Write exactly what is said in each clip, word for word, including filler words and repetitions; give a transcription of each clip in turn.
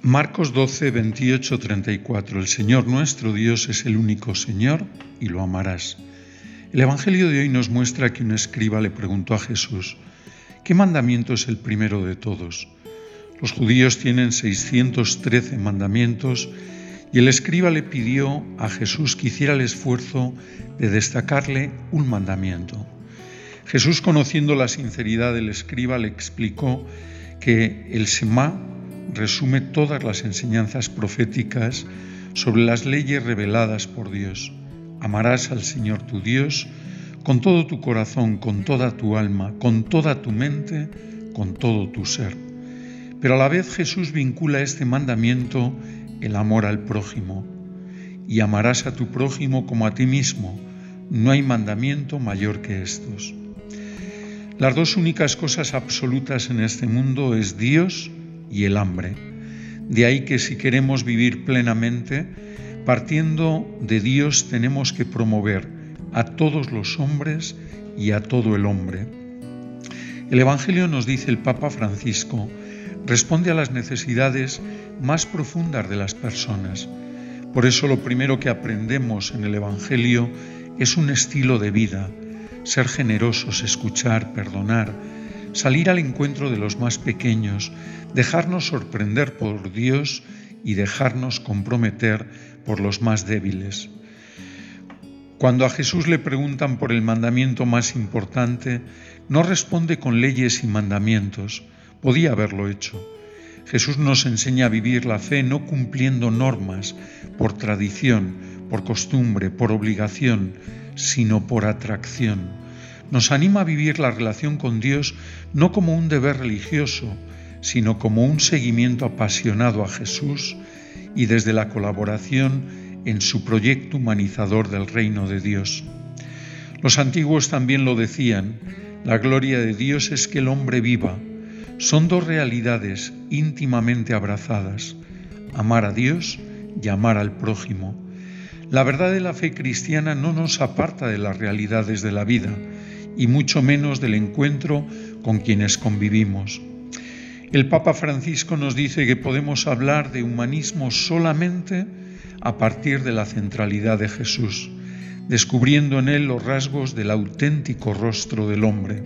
Marcos doce, veintiocho, treinta y cuatro. El Señor nuestro Dios es el único Señor y lo amarás. El Evangelio de hoy nos muestra que un escriba le preguntó a Jesús: ¿qué mandamiento es el primero de todos? Los judíos tienen seiscientos trece mandamientos y el escriba le pidió a Jesús que hiciera el esfuerzo de destacarle un mandamiento. Jesús, conociendo la sinceridad del escriba, le explicó que el Semá resume todas las enseñanzas proféticas sobre las leyes reveladas por Dios. Amarás al Señor tu Dios con todo tu corazón, con toda tu alma, con toda tu mente, con todo tu ser. Pero a la vez Jesús vincula a este mandamiento el amor al prójimo. Y amarás a tu prójimo como a ti mismo. No hay mandamiento mayor que estos. Las dos únicas cosas absolutas en este mundo es Dios y el hambre. De ahí que si queremos vivir plenamente, partiendo de Dios, tenemos que promover a todos los hombres y a todo el hombre. El Evangelio, nos dice el Papa Francisco, responde a las necesidades más profundas de las personas. Por eso lo primero que aprendemos en el Evangelio es un estilo de vida: ser generosos, escuchar, perdonar, salir al encuentro de los más pequeños, dejarnos sorprender por Dios y dejarnos comprometer por los más débiles. Cuando a Jesús le preguntan por el mandamiento más importante, no responde con leyes y mandamientos. Podía haberlo hecho. Jesús nos enseña a vivir la fe no cumpliendo normas por tradición, por costumbre, por obligación, sino por atracción. Nos anima a vivir la relación con Dios no como un deber religioso, sino como un seguimiento apasionado a Jesús y desde la colaboración en su proyecto humanizador del reino de Dios. Los antiguos también lo decían: la gloria de Dios es que el hombre viva. Son dos realidades íntimamente abrazadas: amar a Dios y amar al prójimo. La verdad de la fe cristiana no nos aparta de las realidades de la vida, y mucho menos del encuentro con quienes convivimos. El Papa Francisco nos dice que podemos hablar de humanismo solamente a partir de la centralidad de Jesús, descubriendo en él los rasgos del auténtico rostro del hombre.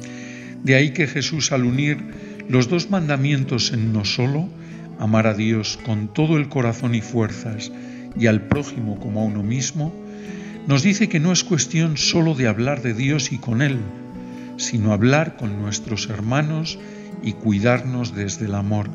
De ahí que Jesús, al unir los dos mandamientos en uno solo, amar a Dios con todo el corazón y fuerzas y al prójimo como a uno mismo, nos dice que no es cuestión solo de hablar de Dios y con Él, sino hablar con nuestros hermanos y cuidarnos desde el amor.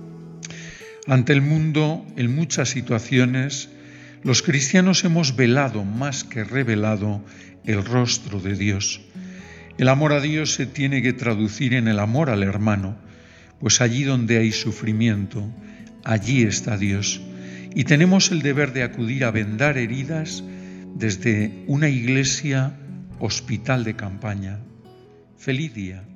Ante el mundo, en muchas situaciones, los cristianos hemos velado más que revelado el rostro de Dios. El amor a Dios se tiene que traducir en el amor al hermano, pues allí donde hay sufrimiento, allí está Dios. Y tenemos el deber de acudir a vendar heridas desde una iglesia hospital de campaña. Feliz día.